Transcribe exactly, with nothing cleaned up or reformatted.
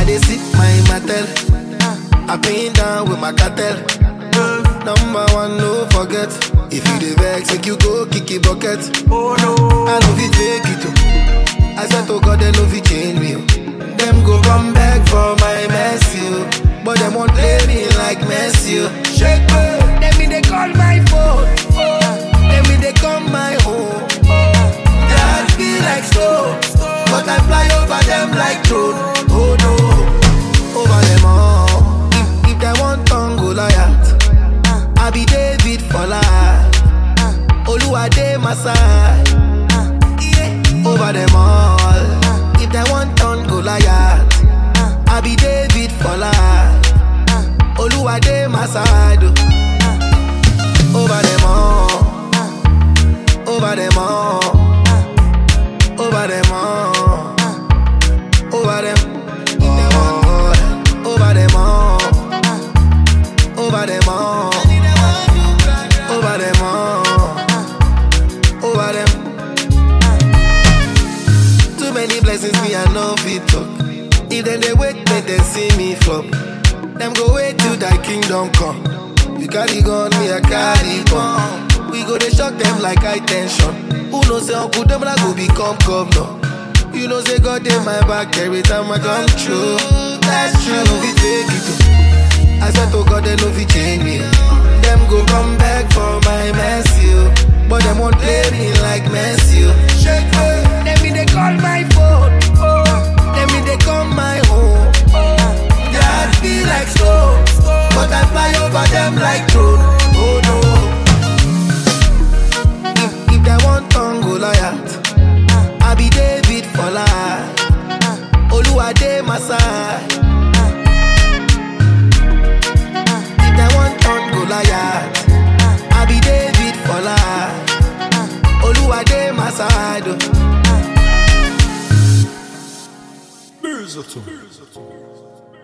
dey sip my Mattel. I been down with my cartel. Number one, no forget. If you dey vex, make you go kick it bucket. Oh no, I know fit fake it too. I swear to God, they no fit change me. Oh. Them go come back for my mess, you. But them won't play me like Messi. Oh. Shake me, them me they call my phone. Them me they come my home. That feel like slow, but I fly over them like drone. Oh no, over them all. If, if they want tongue Goliath, I be David for life. Oluwade my side. Over them all. If they want tongue Goliath, I be David for life. Oluwade my side. Over them all. Over them all. Over them all. Over them all. Over them all. Over them all. Over them all. Over them. Too many blessings me I know fit talk. If then they wait, make them see me flop. Them go wait till thy kingdom come. You carry gun, me I carry bomb. We go they shock them like high tension. Who knows say Uncle them like go become governor. You know say God in my back every time I come true. That's true. I know fit fake it too. I swear to God they no fit change me. Them go come back for my mess, you. But them won't play me like Messi. Shake me, them me they call my phone. Them me they come my home. That feel like slow, but I fly over them like drone. Oh no. If, if they want tongue Goliath, I be David for life. Oluwade my side. If they want tongue Goliath, I be David for life. Oluwade my side. Music.